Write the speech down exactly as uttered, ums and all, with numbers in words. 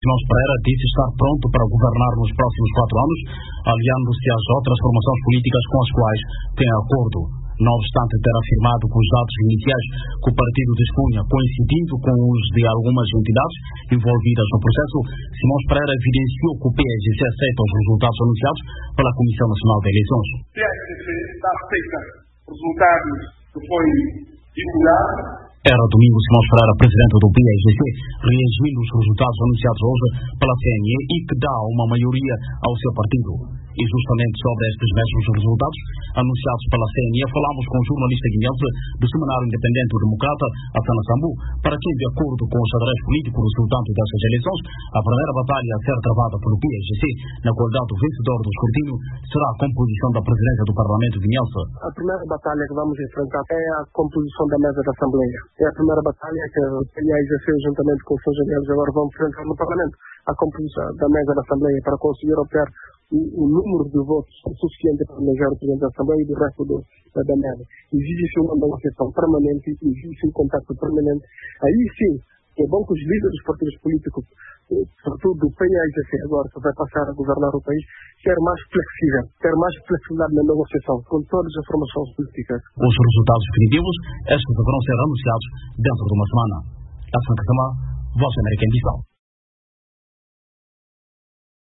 Simões Pereira disse estar pronto para governar nos próximos quatro anos, aliando-se às outras formações políticas com as quais tem acordo. Não obstante ter afirmado que os dados iniciais que o partido dispunha coincidindo com os de algumas entidades envolvidas no processo, Simões Pereira evidenciou que o P S G C aceita os resultados anunciados pela Comissão Nacional de Eleições. O P S G C está aceita os resultados que foi divulgado. Era domingo Simões Pereira, presidente do P S G C, reagindo os resultados anunciados hoje pela C N E e que dá uma maioria ao seu partido. E justamente sobre estes mesmos resultados anunciados pela C N E, falamos com o jornalista guineense do Semanário Independente Democrata, Assana Sambu, para quem, de acordo com o xadrez político resultante dessas eleições, a primeira batalha a ser travada pelo P S G C, na qualidade do vencedor do escrutínio, será a composição da presidência do Parlamento guineense. A primeira batalha que vamos enfrentar é a composição da mesa da Assembleia. É a primeira batalha que o P S G C, juntamente com os seus aliados, agora vão enfrentar no Parlamento. A composição da mesa da Assembleia para conseguir obter o, o número de votos suficiente para eleger o Presidente da Assembleia e do resto do, da, da mesa. Exige-se uma negociação permanente, exige-se um contacto permanente. Aí sim, é bom que os líderes dos partidos políticos, sobretudo do P S G C agora, que vai passar a governar o país, ser mais flexível, ter mais flexibilidade na negociação com todas as formações políticas. Os resultados definitivos, estes deverão ser anunciados dentro de uma semana. A Santa Semana, Voz América em Visão.